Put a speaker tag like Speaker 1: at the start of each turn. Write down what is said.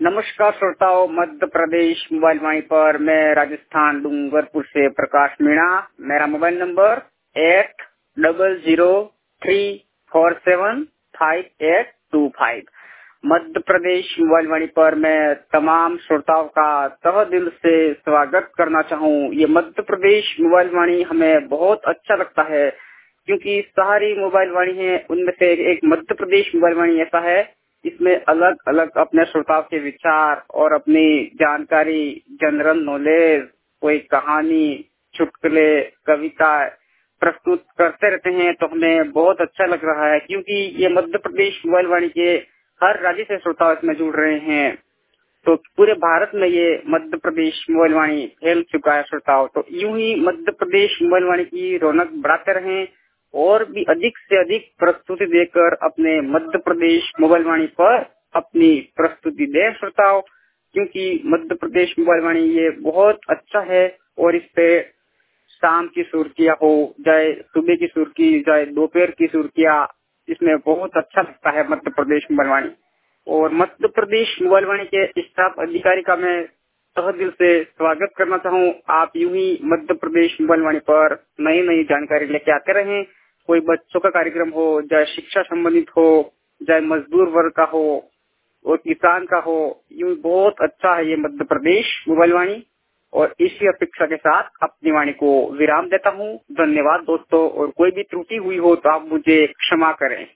Speaker 1: नमस्कार श्रोताओं, मध्य प्रदेश मोबाइल वाणी पर मैं राजस्थान डूंगरपुर से प्रकाश मीणा। मेरा mobile number 8003475825। Madhya Pradesh mobile Vaani पर मैं तमाम श्रोताओं का तहे दिल से स्वागत करना चाहूँ। ये मध्य प्रदेश मोबाइल वाणी हमें बहुत अच्छा लगता है क्योंकि सारी मोबाइल वाणी है उनमें से एक मध्य प्रदेश मोबाइल वाणी ऐसा है इसमें अलग अलग अपने श्रोताओं के विचार और अपनी जानकारी, जनरल नॉलेज, कोई कहानी, चुटकुले, कविता प्रस्तुत करते रहते हैं। तो हमें बहुत अच्छा लग रहा है क्योंकि ये मध्य प्रदेश मोबाइल वाणी के हर राज्य से श्रोता इसमें जुड़ रहे हैं। तो पूरे भारत में ये मध्य प्रदेश मोबाइल वाणी फैल चुका है श्रोताओं। तो यूं ही मध्य प्रदेश मोबाइल वाणी की रौनक बढ़ाते रहें और भी अधिक से अधिक प्रस्तुति देकर अपने मध्य प्रदेश मोबाइल वाणी पर अपनी प्रस्तुति दें श्रोताओं, क्योंकि मध्य प्रदेश मोबाइल वाणी ये बहुत अच्छा है और इस पे शाम की सुर्खियां हो, चाहे सुबह की सुर्खी, चाहे दोपहर की सुर्खियां, इसमें बहुत अच्छा लगता है मध्य प्रदेश मोबाइल वाणी। और मध्य प्रदेश मोबाइल वाणी के स्टाफ अधिकारी का मैं तहे दिल से स्वागत करना चाहूँ। आप यूं ही मध्य प्रदेश मोबाइल वाणी पर नई नई जानकारी लेके आते रहें। कोई बच्चों का कार्यक्रम हो, चाहे शिक्षा संबंधित हो, चाहे मजदूर वर्ग का हो और किसान का हो, यूं बहुत अच्छा है ये मध्य प्रदेश मोबाइल वाणी। और इसी अपेक्षा के साथ अपनी वाणी को विराम देता हूँ। धन्यवाद दोस्तों, और कोई भी त्रुटि हुई हो तो आप मुझे क्षमा करें।